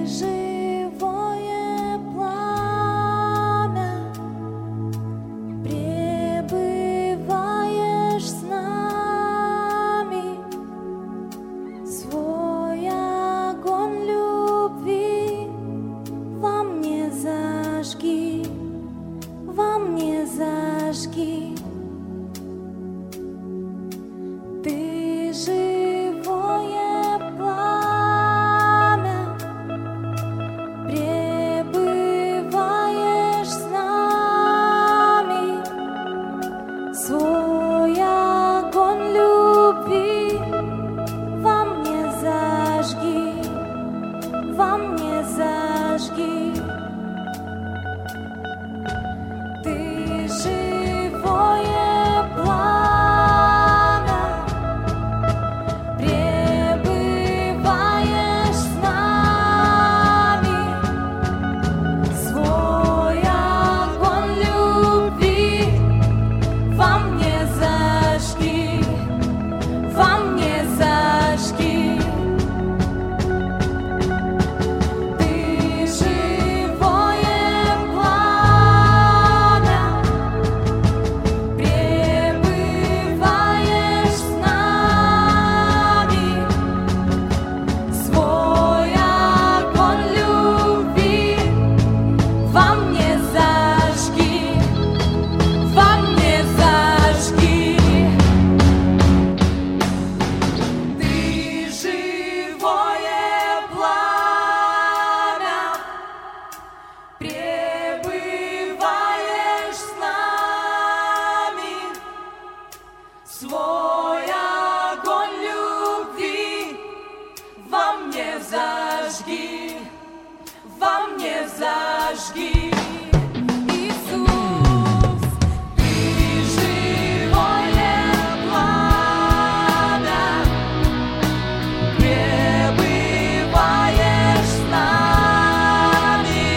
живое пламя, пребываешь с нами, свой огонь любви во мне зажги, во мне зажги. Ты живое пламя, пребываешь с нами, свой огонь любви во мне зажги, во мне зажги. Ты живое пламя, пребываешь с нами, свой огонь любви во мне зажги, во мне зажги. Ты живое пламя, пребываешь с нами, свой огонь любви во мне зажги, во мне зажги. Ты живое пламя, пребываешь с нами, свой огонь любви во мне зажги, во мне зажги. Иисус, ты живое пламя, пребываешь с нами,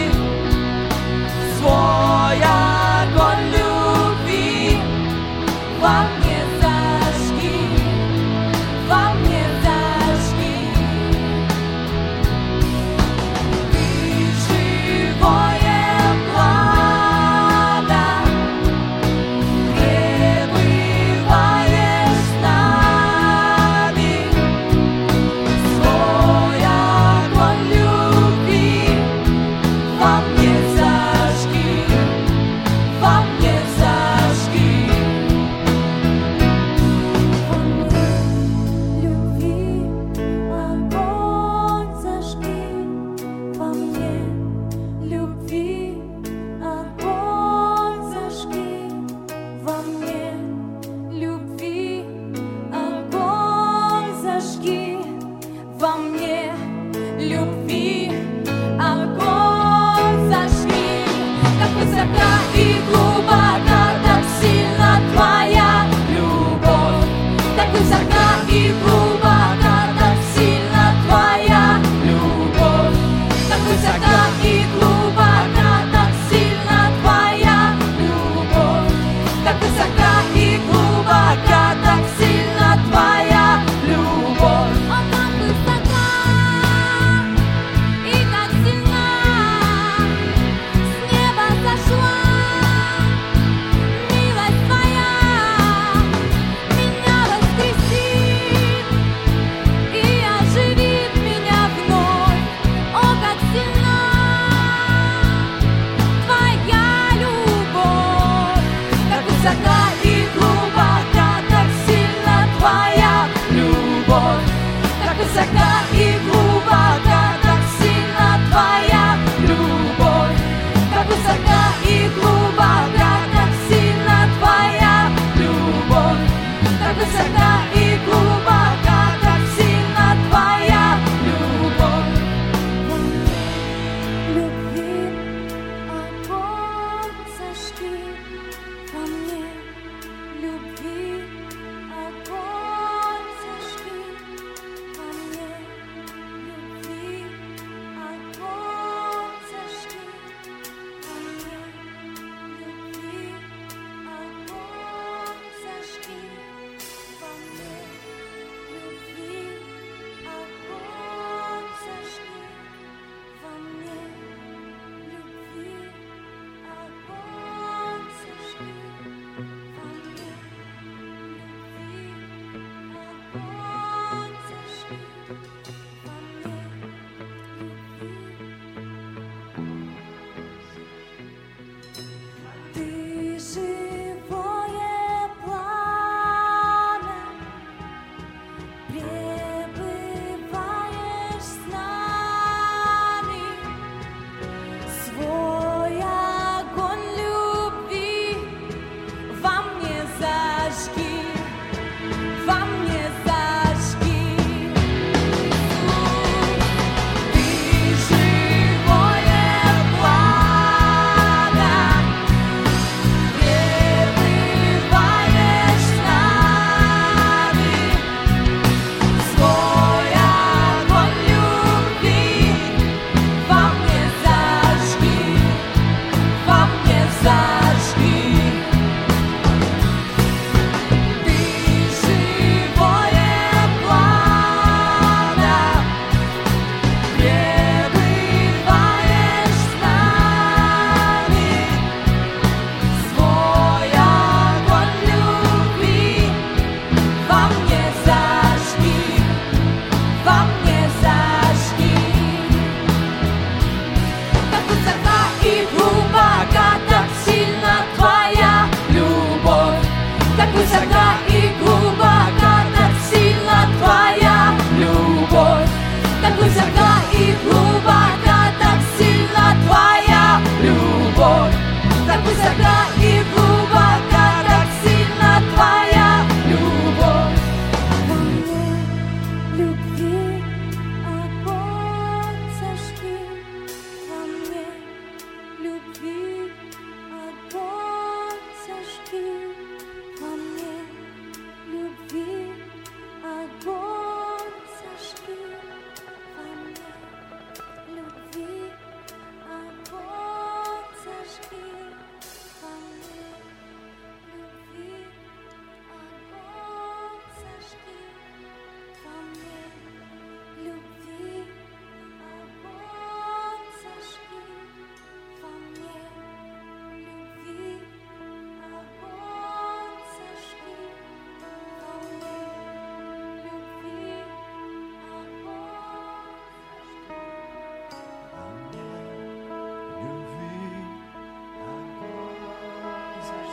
свой огонь любви во мне зажги, во мне зажги. Ты живое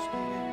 zaszki.